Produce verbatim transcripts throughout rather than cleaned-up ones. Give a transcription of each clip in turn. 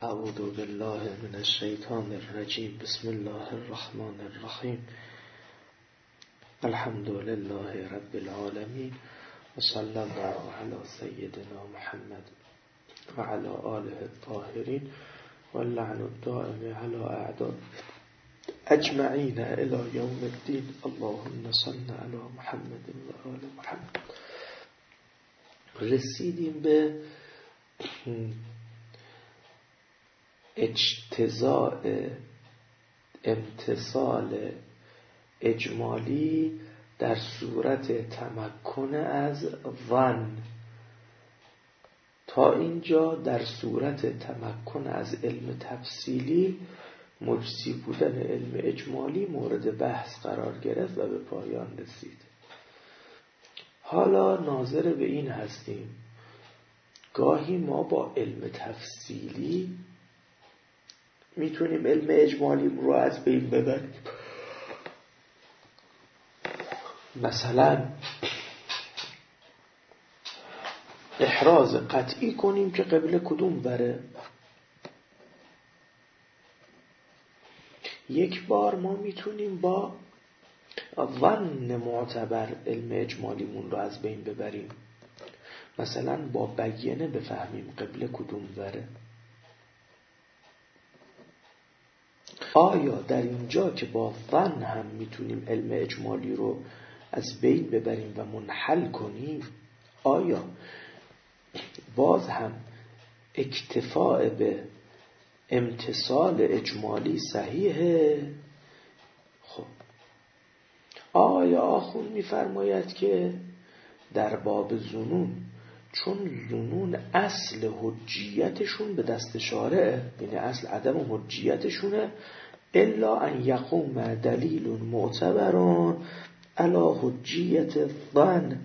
اعوذ بالله من الشیطان الرجیم. بسم الله الرحمن الرحیم. الحمد لله رب العالمین و صلی الله علی سیدنا محمد و علی آله الطاهرین و اللعن الدائم علی اعداء اجمعین الی یوم الدین. اللهم صل علی محمد و آل محمد. رسیدیم به اجتزاء امتصال اجمالی در صورت تمکن از ظن. تا اینجا در صورت تمکن از علم تفصیلی مجزی بودن علم اجمالی مورد بحث قرار گرفت و به پایان رسید. حالا ناظر به این هستیم گاهی ما با علم تفصیلی میتونیم علم اجمالی رو از بین ببریم. مثلا احراز قطعی کنیم که قبله کدوم بره. یک بار ما میتونیم با ظن معتبر علم اجمالیمون رو از بین ببریم. مثلا با بیانه بفهمیم قبله کدوم بره. آیا در اینجا که با ظن هم میتونیم علم اجمالی رو از بین ببریم و منحل کنیم، آیا باز هم اکتفاء به امتصال اجمالی صحیحه؟ خب آیا آخوند میفرماید که در باب ظنون، چون ظنون اصل حجیتشون به دست شارعه، یعنی اصل عدم حجیتشونه، الا ان یقوم دلیل معتبرون علی حجیت الظن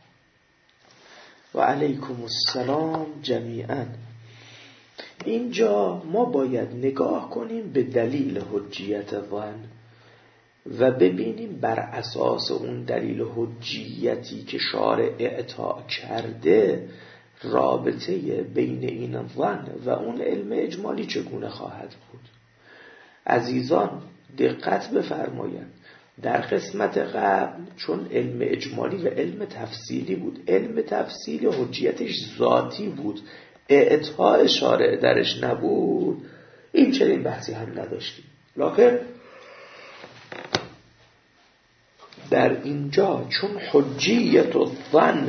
و علیکم السلام جمیعا. اینجا ما باید نگاه کنیم به دلیل حجیت ظن و ببینیم بر اساس اون دلیل حجیتی که شارع اعطا کرده رابطه بین این ظن و اون علم اجمالی چگونه خواهد بود. عزیزان دقت بفرمایند، در قسمت قبل چون علم اجمالی و علم تفصیلی بود، علم تفصیلی حجیتش ذاتی بود، اعطاء شارع درش نبود، این چنین بحثی هم نداشتیم. لکن در اینجا چون حجیت الظن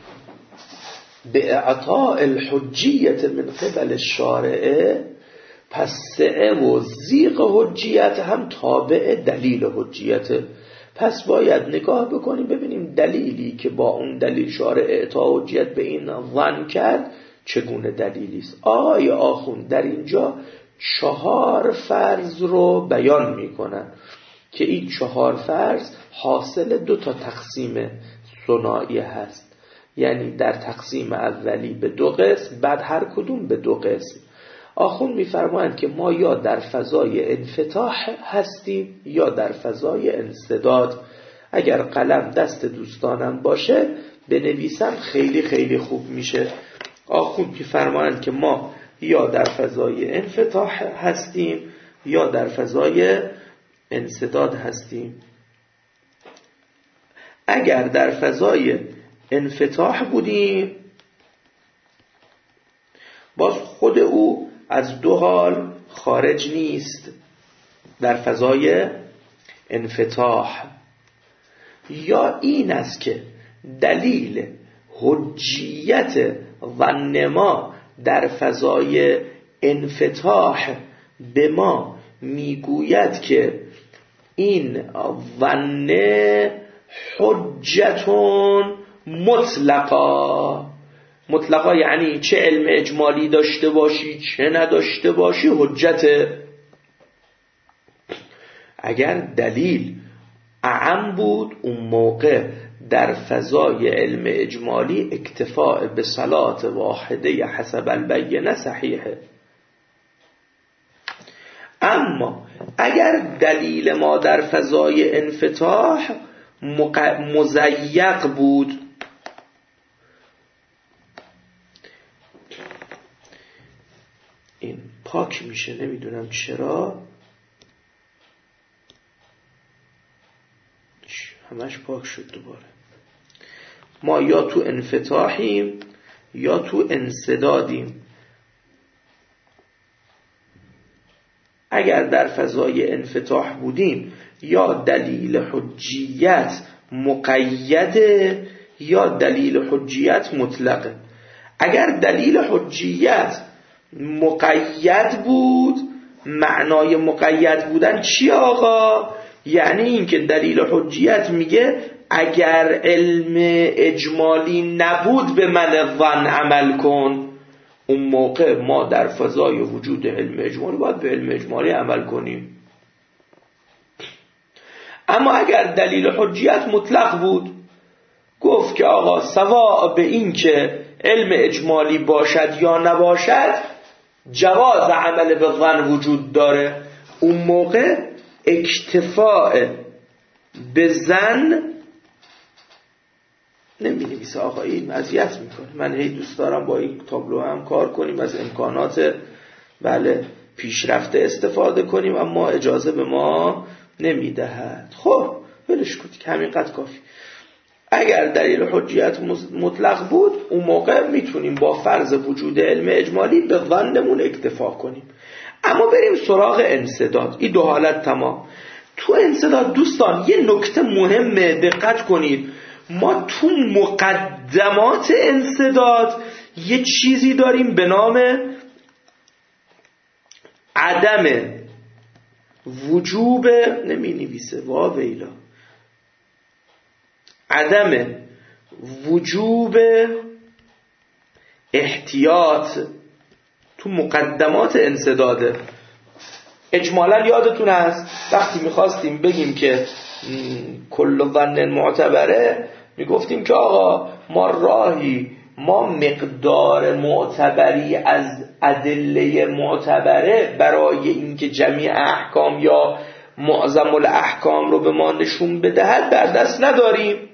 به اعطاء الحجیت من قبل الشارع، پس سعه و زیغ حجیت هم تابع دلیل حجیت. پس باید نگاه بکنیم ببینیم دلیلی که با اون دلیل شارع اعطاء حجیت به این ظن کرد چگونه دلیلی است. آیا آخوند در اینجا چهار فرض رو بیان میکنن که این چهار فرض حاصل دو تا تقسیم ثنایی هست، یعنی در تقسیم اولی به دو قسم، بعد هر کدوم به دو قسم. آخوند میفرمایند که ما یا در فضای انفتاح هستیم یا در فضای انسداد. اگر قلم دست دوستانم باشه بنویسم خیلی خیلی خوب میشه. آخوند میفرمایند که ما یا در فضای انفتاح هستیم یا در فضای انسداد هستیم. اگر در فضای انفتاح بودیم باز خود او از دو حال خارج نیست. در فضای انفتاح یا این است که دلیل حجیت ظن ما در فضای انفتاح به ما میگوید که این ظن حجتون مطلقا. مطلقا یعنی چه علم اجمالی داشته باشی چه نداشته باشی حجته. اگر دلیل اعم بود اون موقع در فضای علم اجمالی اکتفاء به صلات واحده حسب البینه صحیحه. اما اگر دلیل ما در فضای انفتاح مضیق بود، این پاک میشه، نمیدونم چرا همش پاک شد دوباره. ما یا تو انفتاحیم یا تو انسدادیم. اگر در فضای انفتاح بودیم یا دلیل حجیت مقیده یا دلیل حجیت مطلقه. اگر دلیل حجیت مقید بود، معنای مقید بودن چی آقا؟ یعنی این که دلیل حجیت میگه اگر علم اجمالی نبود به من ظن عمل کن، اون موقع ما در فضای وجود علم اجمالی باید به علم اجمالی عمل کنیم. اما اگر دلیل حجیت مطلق بود، گفت که آقا سواء به این که علم اجمالی باشد یا نباشد جواز عمل به ظن وجود داره، اون موقع اکتفاء به ظن نمی‌نویسه آقا این اذیت میکنه. من هی دوست دارم با این تابلو هم کار کنیم، از امکانات بله پیشرفته استفاده کنیم، اما اجازه به ما نمیدهد. خب ولش کنید که همینقدر کافی. اگر دلیل حجیت مطلق بود، اون موقع میتونیم با فرض وجود علم اجمالی به ظنمون اکتفا کنیم. اما بریم سراغ انسداد. این دو حالت تمام. تو انسداد دوستان یه نکته مهمه، دقت کنید. ما تو مقدمات انسداد یه چیزی داریم به نام عدم وجوب، نمی نویسه واویلا، عدم وجوب احتیاط تو مقدمات انسداده. اجمالا یادتون هست وقتی میخواستیم بگیم که کل ظن معتبره، میگفتیم که آقا ما راهی ما مقدار معتبری از ادله معتبره برای اینکه جمیع احکام یا معظم الاحکام رو به ما نشون بدهد در دست نداریم.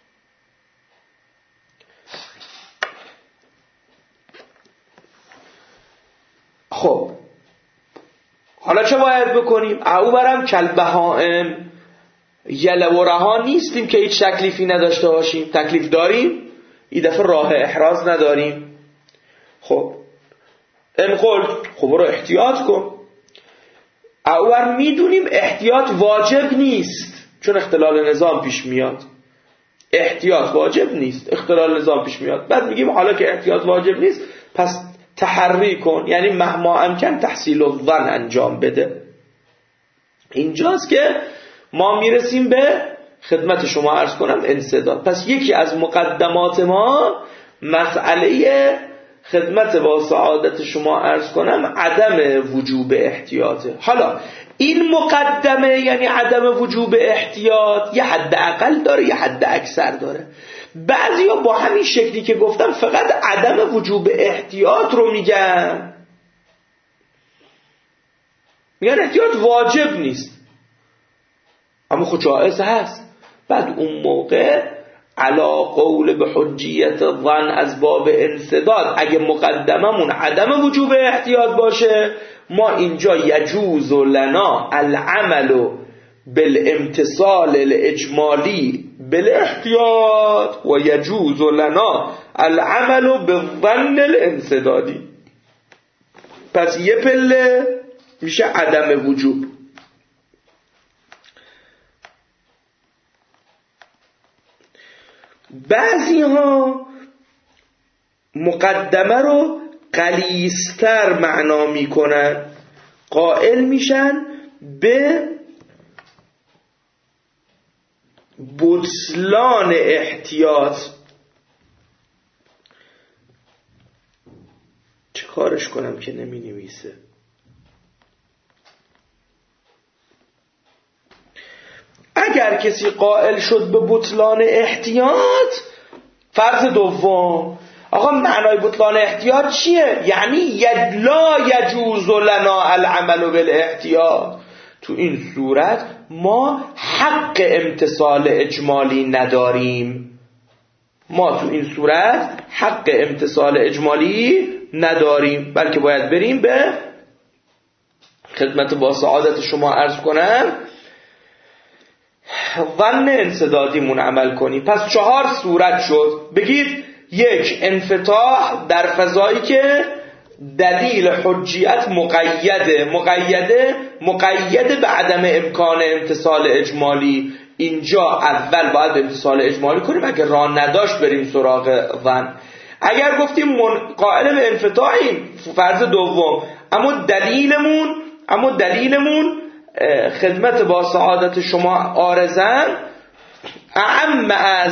خب حالا چه باید بکنیم؟ او برم کالبهائم یله و رها نیستیم که هیچ تکلیفی نداشته باشیم. تکلیف داریم، این دفعه راه احراز نداریم. خب انقل خب رو احتیاط کن. او بر میدونیم احتیاط واجب نیست چون اختلال نظام پیش میاد. احتیاط واجب نیست، اختلال نظام پیش میاد. بعد میگیم حالا که احتیاط واجب نیست پس تحری کن، یعنی مهما امکن تحصیل الظن انجام بده. اینجاست که ما میرسیم به خدمت شما عرض کنم انسداد. پس یکی از مقدمات ما مسئله خدمت با سعادت شما عرض کنم عدم وجوب احتیاطه. حالا این مقدمه یعنی عدم وجوب احتیاط یه حد اقل داره یه حد اکثر داره. بعضیا با همین شکلی که گفتم فقط عدم وجوب احتیاط رو میگن، میگن احتیاط واجب نیست اما خود جائز هست. بعد اون موقع علا قول به حجیت ظن از باب انسداد اگه مقدممون عدم وجوب احتیاط باشه، ما اینجا یجوز لنا العمل بالامتصال الاجمالی بالاحتیاط و یجوز لنا العمل بالظن الانسدادی. پس یه پله میشه عدم وجوب. بعضی ها مقدمه رو غلیظتر معنا میکنن، قائل میشن به بطلان احتیاط. چه کارش کنم که نمی نویسه؟ اگر کسی قائل شد به بطلان احتیاط، فرض دوم آقا معنای بطلان احتیاط چیه؟ یعنی لا یجوز لنا العمل بالاحتیاط. تو این صورت ما حق امتصال اجمالی نداریم. ما تو این صورت حق امتصال اجمالی نداریم، بلکه باید بریم به خدمت با سعادت شما عرض کنم ظن انسدادیمون عمل کنیم. پس چهار صورت شد. بگید یک، انفتاح در فضایی که دلیل حجیت مقیده مقیده مقیده به عدم امکان امتصال اجمالی. اینجا اول باید امتصال اجمالی کنیم، اگر راه نداشت بریم سراغ ظن. اگر گفتیم قائل به انفتاحیم فرض دوم، اما دلیلمون اما دلیلمون خدمت با سعادت شما عارضن اعم از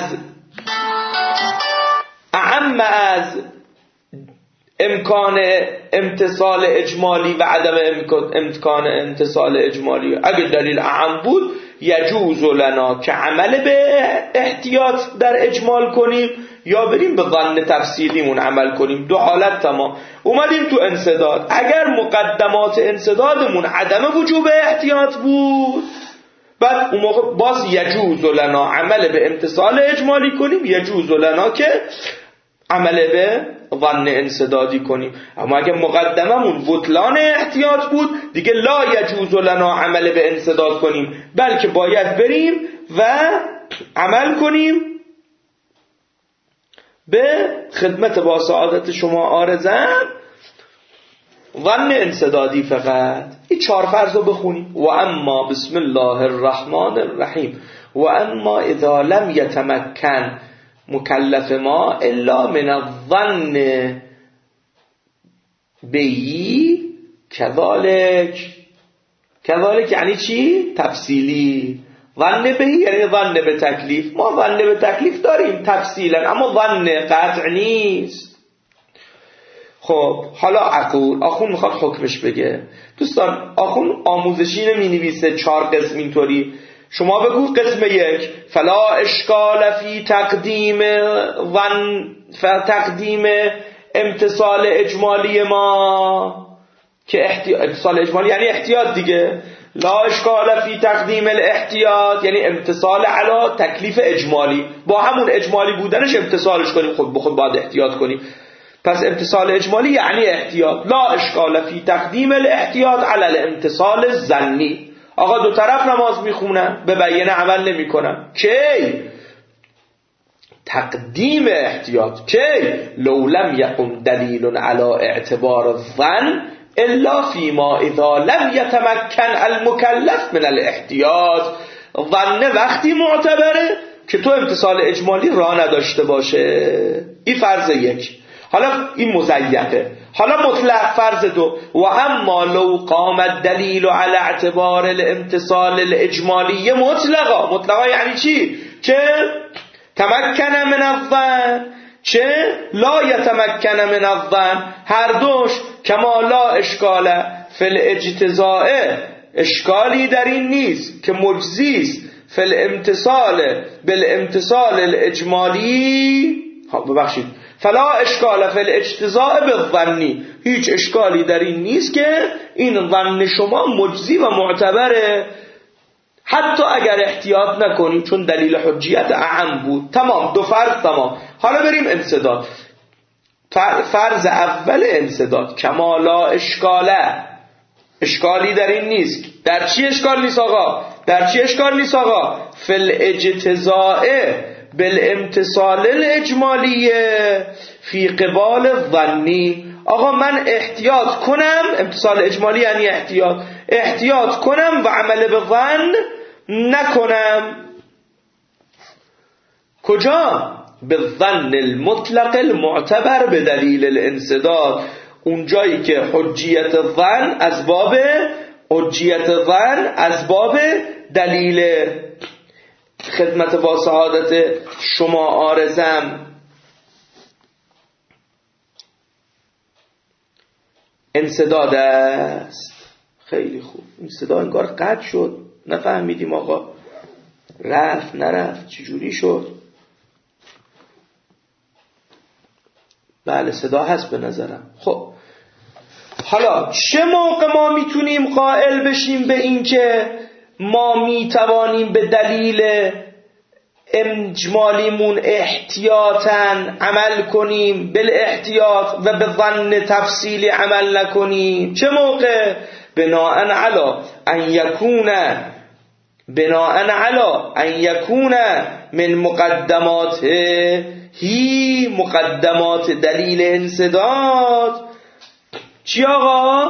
اعم از امکان امتصال اجمالی و عدم امکان امتصال اجمالی. اگر دلیل اعم بود یجوز لنا که عمل به احتیاط در اجمال کنیم یا بریم به ظن تفصیلیمون عمل کنیم. دو حالت تمام. اومدیم تو انسداد، اگر مقدمات انسدادمون عدم وجوب احتیاط بود، بعد اون موقع باز یجوز لنا عمل به امتصال اجمالی کنیم، یجوز لنا که عمل به ظن انسدادی کنیم. اما اگر مقدممون بطلان احتیاط بود دیگه لا یجوز لنا عمل به انسداد کنیم، بلکه باید بریم و عمل کنیم به خدمت با سعادت شما عارضن ظن انسدادی فقط. این چهار فرض رو بخونیم. و اما بسم الله الرحمن الرحیم و اما اذا لم یتمکن مکلف ما الا من الظن بی کذالک. کذالک یعنی چی؟ تفصیلی. ظن بی یعنی ظن به تکلیف. ما ظن به تکلیف داریم تفصیلا، اما ظن قطع نیست. خب حالا اقول آخون میخواد حکمش بگه. دوستان آخون آموزشی نمی نویسه چهار قسم اینطوری. شما بگو قسم یک فلا اشکال فی تقدیم ظن فتقدیم امتصال اجمالی ما، که احتیاط امتصال اجمالی یعنی احتیاط دیگه. لا اشکال فی تقدیم الاحتیاط یعنی امتصال علی تکلیف اجمالی، با همون اجمالی بودنش امتصالش کنیم، خود به خود باید احتیاط کنیم. پس امتصال اجمالی یعنی احتیاط. لا اشکال فی تقدیم الاحتیاط علی الامتصال الظنی. آقا دو طرف نماز میخونن به بیانه عمل نمی کنن. کی؟ تقدیم احتیاط. کی؟ لو لم یقم دلیل علی اعتبار الظن الا فيما اذا لم يتمكن المكلف من الاحتیاط. ظن وقتی معتبره که تو امتصال اجمالی راه نداشته باشه. این فرض یک. حالا این مزیقه. حالا مطلق فرض دو و اما لو قام الدلیل على اعتبار الامتصال الاجمالی مطلقا. مطلقا یعنی چی؟ چه تمکن من الظن چه لا یتمکن من الظن، هر دوش کما لا اشکال فی الاجتزاء، اشکالی در این نیست که مجزیست فی الامتصال بالامتصال الاجمالی. ببخشید فلا اشکال فی الاجتزاء بالظنی، هیچ اشکالی در این نیست که این ظن شما مجزی و معتبره حتی اگر احتیاط نکنی، چون دلیل حجیت اعم بود. تمام، دو فرض تمام. حالا بریم انسداد. فرض اول انسداد کما لا اشکاله، اشکالی در این نیست. در چی اشکال نیست آقا؟ در چی اشکال نیست آقا؟ فی الاجتزاء بالامتصال الاجمالیه فی قبال الظنی. آقا من احتیاط کنم، امتصال اجمالی یعنی احتیاط، احتیاط کنم و عمل به ظن نکنم. کجا؟ به ظن المطلق المعتبر به دلیل الانسداد. اون جایی که حجیت ظن از باب حجیت ظن از باب دلیل خدمت با سعادت شما عارضم انسداد است. خیلی خوب. این صدا انگار قطع شد، نفهمیدیم آقا رفت نرفت چجوری شد. بله صدا هست به نظرم. خب حالا چه موقع ما میتونیم قائل بشیم به این که ما میتوانیم به دلیل اجمالیمون احتیاطاً عمل کنیم، بالاحتیاط و به ظن تفصیلی عمل نکنیم؟ چه موقع؟ بناء علی ان یکون بناء علی ان یکون من مقدمات هی مقدمات دلیل انسداد. چی آقا؟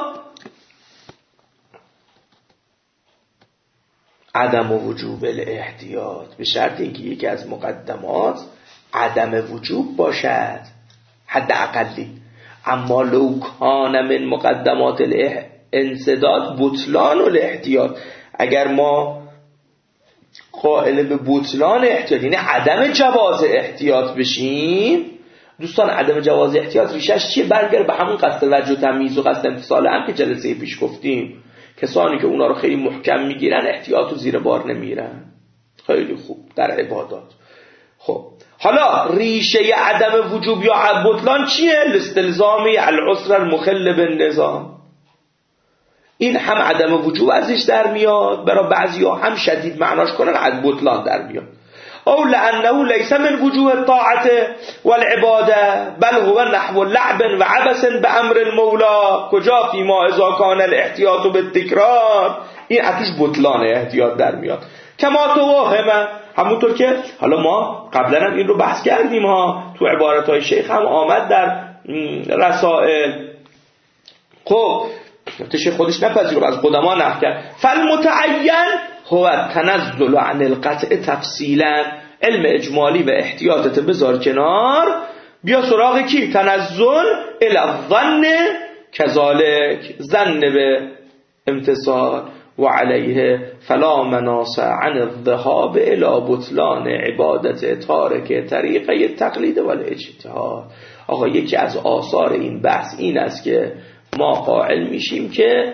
عدم وجوب الاحتیاط، به شرط اینکه یکی از مقدمات عدم وجوب باشد حد اقلی. اما لو کان من مقدمات الانسداد بطلان الاحتیاط، اگر ما قائل به بطلان احتیاط یعنی عدم جواز احتیاط بشیم، دوستان عدم جواز احتیاط ریشش چیه؟ برگرد به همون قصد وجه و تمییز و قصد امتثال هم که جلسه پیش گفتیم. کسانی که اونا رو خیلی محکم میگیرن احتیاط رو زیر بار نمیرن. خیلی خوب در عبادات. خب حالا ریشه عدم وجوب یا بطلان چیه؟ الاستلزامی العسر المخل بالنظام. این هم عدم وجوب ازش در میاد، برای بعضیا هم شدید معناش کنن از بطلان در میاد. او لانه لیس من وجوه الطاعه والعباده بل هو نحو لعب و عبث بامر المولا. کجا؟ فيما اذا كان الاحتیاط بالتکرار. این اتیش بطلان احتیاط در میاد. کما توهم، همونطور که حالا ما قبلا هم این رو بحث کردیم ها، تو عبارتهای شیخ هم آمد در رسائل. خب تشه خودش نپذیر از قدما نقل کرد. فالمتعین هو تنزل عن القطع تفصیلا. علم اجمالی و احتیاطت بذار کنار، بیا سراغ کی؟ تنزل الی الظن کذالک، ظن به امتصال و علیه فلا مناص عن الذهاب الی بطلان عبادت تارک طریقه تقلید و الاجتهاد. آقا یکی از آثار این بحث این است که ما قائل میشیم که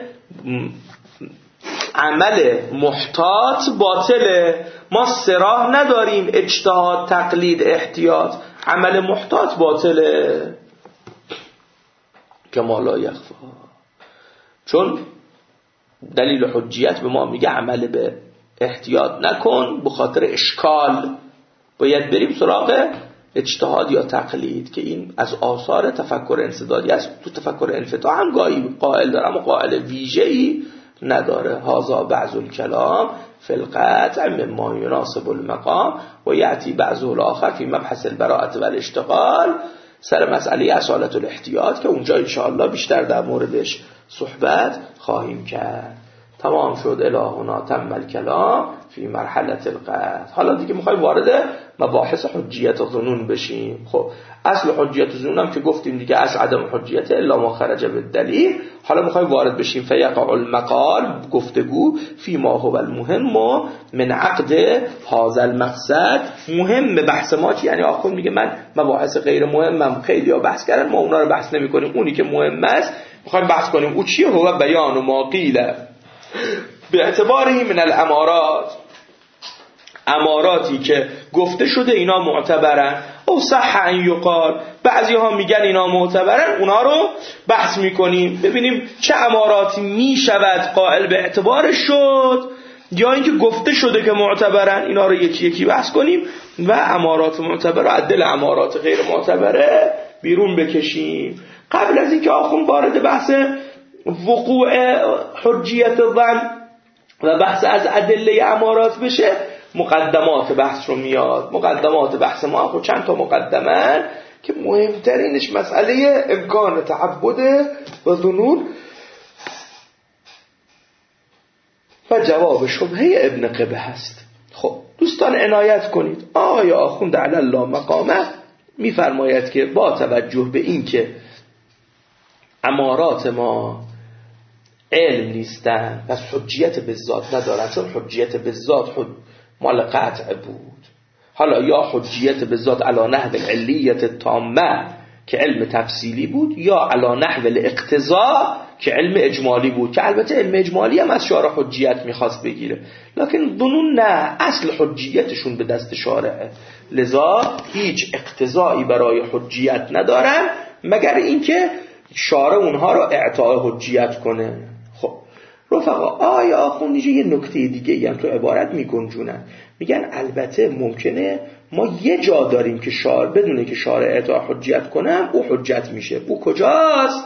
عمل محتاط باطله. ما سراح نداریم اجتهاد تقلید احتیاط، عمل محتاط باطله کما لا یخفی. چون دلیل حجیت به ما میگه عمل به احتیاط نکن، به خاطر اشکال باید بریم سراغ اجتهاد یا تقلید که این از آثار تفکر انسدادی است. تو تفکر انفتاح هم گاهی قائل دارم و قائل ویژه‌ای نداره. هذا بعض الکلام فی القطع مما یناسب المقام و یأتی بعضه الاخر فی مبحث البراءة والاشتغال، سر مسئله اصالت الاحتیاط که اونجا انشاءالله بیشتر در موردش صحبت خواهیم کرد. تمام شد. الهنا تم الکلام فی مرحله القطع. حالا دیگه میخوایم وارد مباحث حجیت ظنون بشیم. خب اصل حجیت ظنون هم که گفتیم دیگه، اصل عدم حجیت الا ما خرج بالدلیل. حالا میخوایم وارد بشیم فیقع المقال، گفتگو فی ما هو المهم من عقد هذا المقصد. مهم بحث ما چی؟ یعنی آخر میگه من مباحث غیر مهمم خیلی ها بحث کردن، ما اونا رو بحث نمی کنیم، اونی که مهم است میخوایم بحث کنیم. او چیه؟ هو بیان و ما قیله به اعتباری من الامارات، اماراتی که گفته شده اینا معتبرن. او صح ان یقال، بعضی ها میگن اینا معتبرن، اونا رو بحث میکنیم ببینیم چه اماراتی میشود قائل به اعتبارش شد، یا اینکه گفته شده که معتبرن، اینا رو یکی یکی بحث کنیم و امارات معتبر و عدل امارات غیر معتبره بیرون بکشیم. قبل از اینکه آخون وارد بحث وقوع حجیت ظن و بحث از ادله امارات بشه، مقدمات بحث رو میاد. مقدمات بحث ما خود چند تا مقدمه که مهمترینش مسئله امکان تعبد و ظنون و جواب شبهه ابن قبه هست. خب دوستان عنایت کنید، آیا آخوند علی الله مقامه میفرماید که با توجه به این که امارات ما علم نیستن پس حجیت به ذات ندارن، چون حجیت به ذات مال قطع بود. حالا یا حجیت به ذات علی نحو العلیت التامه که علم تفصیلی بود، یا علی نحو الاقتضاء که علم اجمالی بود، که البته علم اجمالی هم از شارع حجیت میخواست بگیره، لکن ظنون نه، اصل حجیتشون به دست شارعه، لذا هیچ اقتضایی برای حجیت ندارن مگر اینکه شارع اونها رو اعطاء حجیت کنه. خب رفقا، آیا آخوندیجه یه نکته دیگه هم تو عبارت میگنجونن، میگن البته ممکنه ما یه جا داریم که شارع بدونه که شارع اعطاء حجیت کنه او حجت میشه. او کجاست؟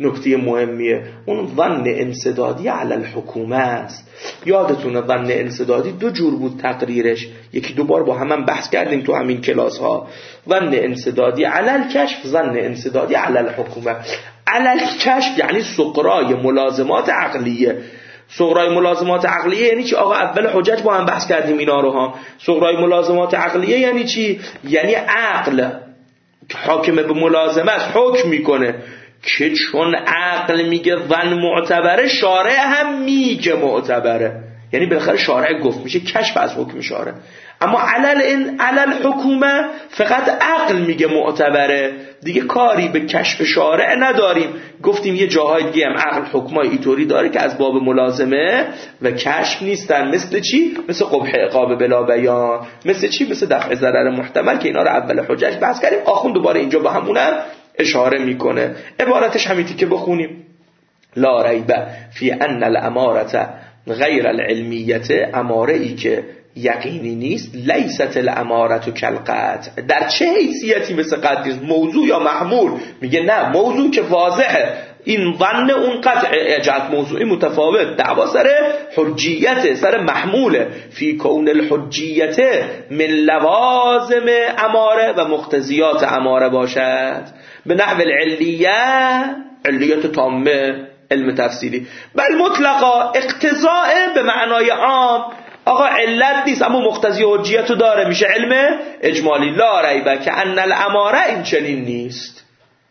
نکته مهمیه. اون ظن انسدادی علی الحکومه است. یادتونه ظن انسدادی دو جور بود تقریرش، یکی دو بار با هم, هم بحث کردیم تو همین کلاس ها. ظن انسدادی علی الکشف، ظن انسدادی علی الحکومه. علی الکشف یعنی سغرای ملازمات عقلیه. سغرای ملازمات عقلیه یعنی چی؟ آقا اول حجج با هم بحث کردیم اینا رو ها. سغرای ملازمات عقلیه یعنی چی؟ یعنی عقل حاکم به ملازمه است، حکم میکنه که چون عقل میگه ظن معتبره، شارع هم میگه معتبره. یعنی بالاخره شارع گفت، میشه کشف از حکم شارع. اما علل این علل حکومه فقط عقل میگه معتبره، دیگه کاری به کشف شارع نداریم. گفتیم یه جاهای دیگه هم عقل حکمای اینطوری داره که از باب ملازمه و کشف نیستن. مثل چی؟ مثل قبح عقاب بلا بیان. مثل چی؟ مثل دفع ضرر محتمل که اینا رو اول حجج بحث کردیم. آخوند دوباره اینجا با همونم اشاره میکنه. عبارتش همیتی که بخونیم: لا ریب فی ان الامارة غیر العلمیت، اماره ای که یقینی نیست، لیست الامارة کالقطع، در چه حیثیتی مثل قطع نیست؟ موضوع یا محمول؟ میگه نه، موضوع که واضحه، این ظن اون قطع، جهت موضوعی متفاوت، دعوا سر حجیت، سر محموله. فی کون الحجیت من لوازم اماره و مقتضیات اماره باشد، به نحو العلیه، علیت تامه، علم تفصیلی. بل مطلقا اقتضاء به معنای عام، آقا علت نیست اما مقتضی حجیت رو داره، میشه علم اجمالی. لا ریبه که ان الاماره این چنین نیست،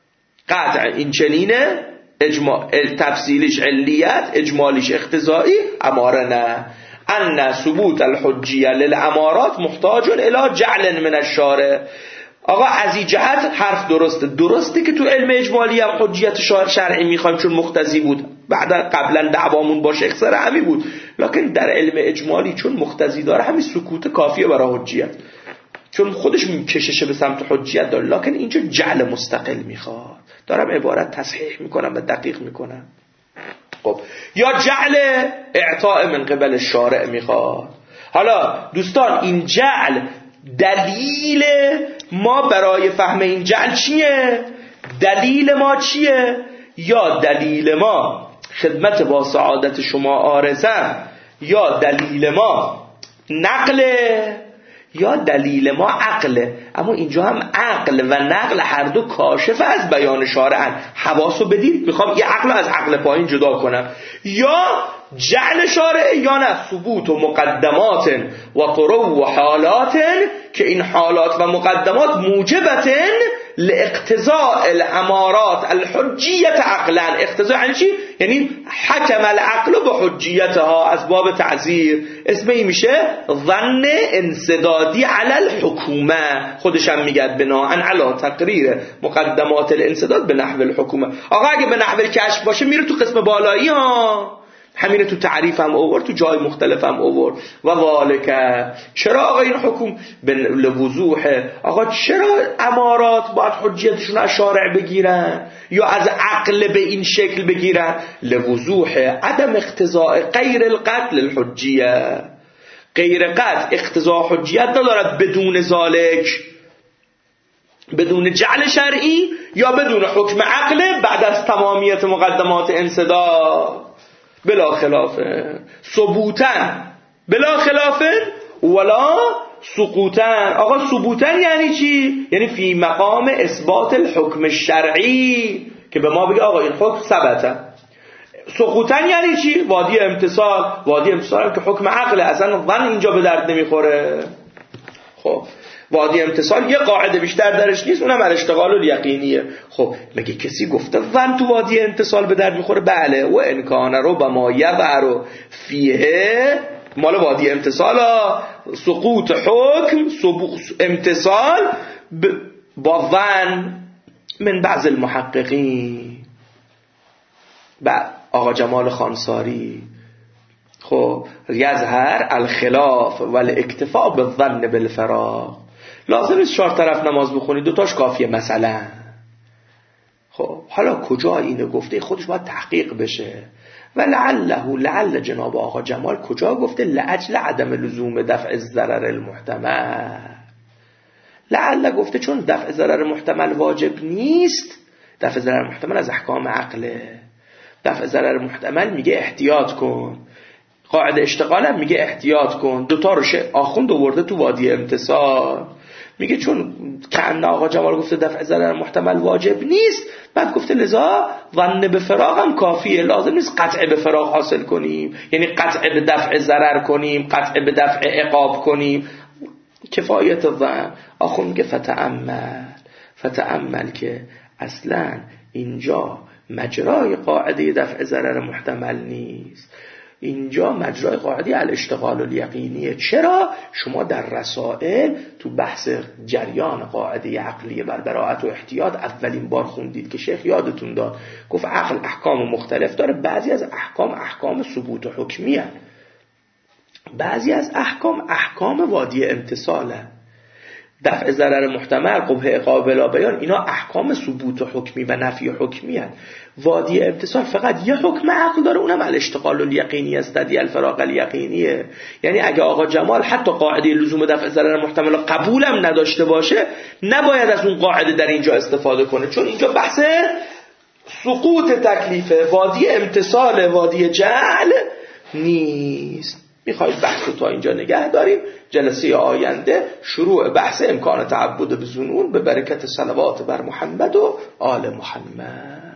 قطع این چنینه، اجماع تفصیلیش علیت، اجمالیش اقتضایی، اماره نه. ان ثبوت الحجیه للامارات محتاج الی جعل من الشارع. آقا از این جهت حرف درسته، درسته که تو علم اجمالی هم حجیت شرعی میخوایم چون مقتضی بود، بعدا قبلا دعوامون با شیخ سر همی بود، لکن در علم اجمالی چون مقتضی داره همین سکوت کافیه برای حجیت، چون خودش کششه به سمت حجیت داره. لکن اینجا جعل مستقل میخواد. دارم عبارت تصحیح میکنم و دقیق میکنم. خب یا جعل اعطاء من قبل شارع میخواد. حالا دوستان این جعل دلیل ما برای فهم این جعل چیه؟ دلیل ما چیه؟ یا دلیل ما خدمت با سعادت شما عارضم، یا دلیل ما نقله، یا دلیل ما عقله. اما اینجا هم عقل و نقل هر دو کاشف از بیان شارعن. حواسو بدید، میخوام یه عقل از عقل پایین جدا کنم. یا جعل شارع، یا نه ثبوت و مقدمات و طرق و حالات که این حالات و مقدمات موجبتن لاقتضاء الامارات الحجیت عقلا. اقتضاء یعنی چی؟ یعنی حکم العقل به حجیتها، از باب تعزیر. اسم این میشه ظن انسدادی علی الحکومه. خودش هم میگه بناءً علی تقریر مقدمات الانسداد به نحو الحکومه. آقا اگه به نحو کشف باشه میره تو قسم بالایی ها، همینه تو تعریف هم اوورد، تو جای مختلف هم اوورد. و ذالک، چرا آقا این حکم به لوضوح، آقا چرا امارات باید حجیتشون از شارع بگیرن یا از عقل به این شکل بگیرن؟ لوضوح عدم اقتضاء غیر القطع للحجیه. غیر قطع اقتضاء حجیت ندارد بدون ذالک، بدون جعل شرعی یا بدون حکم عقل بعد از تمامیت مقدمات انسداد. بلا خلافه ثبوتن، بلا خلافه ولا سقوطن. آقا ثبوتن یعنی چی؟ یعنی فی مقام اثبات الحکم الشرعی، که به ما بگه آقا این حکم ثبته. سقوطن یعنی چی؟ وادی امتصال. وادی امتصال که حکم عقل، اصلا ظن اینجا به درد نمیخوره. خب وادی امتصال یه قاعده بیشتر درش نیست، اونم الاشتغال الیقینیه. خب مگه کسی گفته ظن تو وادی امتصال به درد میخوره؟ بله. و امکان رو با ما یبعر فیه، مال وادی امتصال سقوط حکم امتصال با ظن من بعض المحققین. بعد آقا جمال خانساری خب یظهر الخلاف والاکتفاء بالظن بالفراغ. لازم نیست چهار طرف نماز بخونی، دوتاش کافیه مثلا. خب حالا کجا اینو گفته؟ خودش باید تحقیق بشه. و لعله لعل جناب آقا جمال کجا گفته؟ لعجل عدم لزوم دفع الضرر المحتمل. لعل گفته چون دفع ضرر محتمل واجب نیست، دفع ضرر محتمل از احکام عقله. دفع ضرر محتمل میگه احتیاط کن. قاعده اشتغال هم میگه احتیاط کن. دوتا رو شه آخوند آورده تو وادی امتصال، میگه چون کأن آقا جمال گفته دفع ضرر محتمل واجب نیست، بعد گفته لذا ظن به فراغ هم کافیه، لازم نیست قطع به فراغ حاصل کنیم، یعنی قطع به دفع ضرر کنیم، قطع به دفع عقاب کنیم، کفایت ظن. آخوند میگه فتأمل فتأمل که اصلا اینجا مجرای قاعده دفع ضرر محتمل نیست، اینجا مجرای قاعده الاشتغال الیقینیه. چرا؟ شما در رسائل تو بحث جریان قاعده عقلی بر براءت و احتیاط اولین بار خوندید که شیخ یادتون داد گفت عقل احکام مختلف داره، بعضی از احکام احکام ثبوت و حکمی هست، بعضی از احکام احکام وادی امتصاله. دفع ضرر محتمل، قبح عقاب بلا بیان، اینا احکام ثبوت و حکمی و نفی و حکمی هست. وادی امتصال فقط یه حکم عقل داره، اونم الاشتغال الیقینی است، دی الفراغ الیقینیه. یعنی اگه آقا جمال حتی قاعده لزوم دفع ضرر محتمل قبولم نداشته باشه، نباید از اون قاعده در اینجا استفاده کنه، چون اینجا بحث سقوط تکلیفه، وادی امتصال، وادی جعل نیست. میخواید بحث رو تا اینجا نگه داریم، جلسه آینده شروع بحث امکان تعبد به ظنون به برکت صلوات بر محمد و آل محمد.